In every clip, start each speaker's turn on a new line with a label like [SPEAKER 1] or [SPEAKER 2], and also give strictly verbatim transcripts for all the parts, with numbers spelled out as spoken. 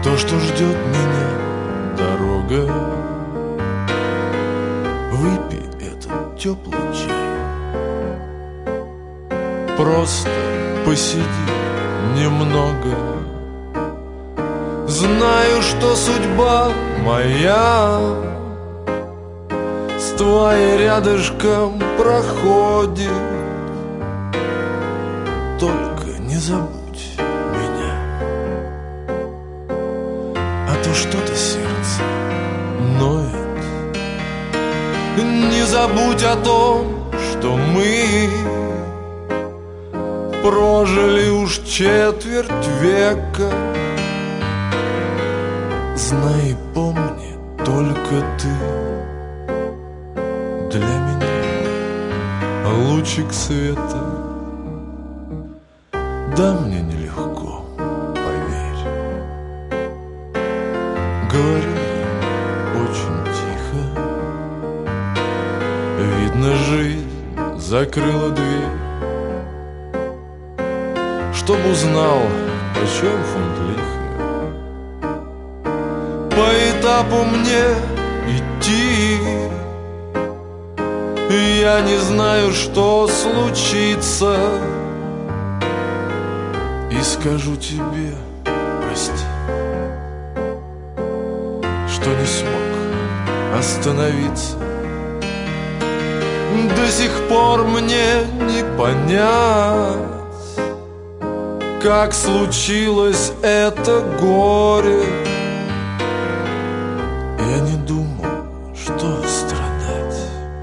[SPEAKER 1] то, что ждет меня дорога. Выпей этот теплый чай, просто посиди немного. Знаю, что судьба моя с твоей рядышком проходит. Только не забудь меня, а то что-то сердце ноет. Не забудь о том, что мы прожили уж четверть века. Знай и помни, только ты для меня лучик света. Да, мне нелегко, поверь. Говорю очень тихо. Видно, жизнь закрыла дверь. Чтоб узнал, почем фунт лиха. По этапу мне идти. Я не знаю, что случится. И скажу тебе, прости, что не смог остановиться. До сих пор мне не понять, как случилось это горе. Я не думал, что страдать.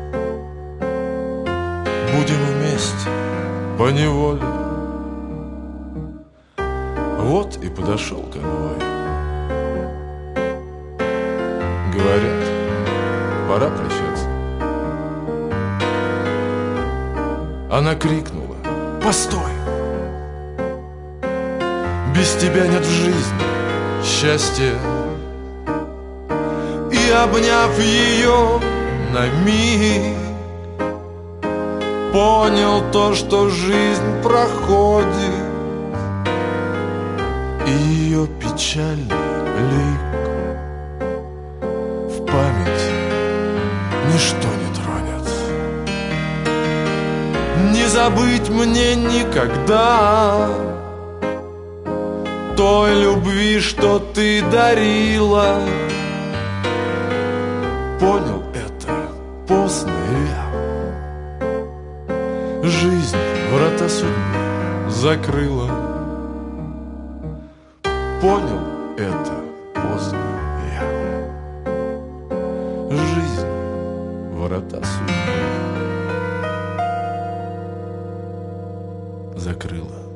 [SPEAKER 1] Будем вместе поневоле. Вот и подошел конвой. Говорят, пора прощаться. Она крикнула: постой! Без тебя нет в жизни счастья. И обняв ее на миг, понял то, что жизнь проходит. И ее печальный лик в памяти ничто не тронет. Не забыть мне никогда той любви, что ты дарила. Понял это поздно я. Жизнь врата судьбы закрыла. Понял это поздно я. Жизнь врата судьбы закрыла.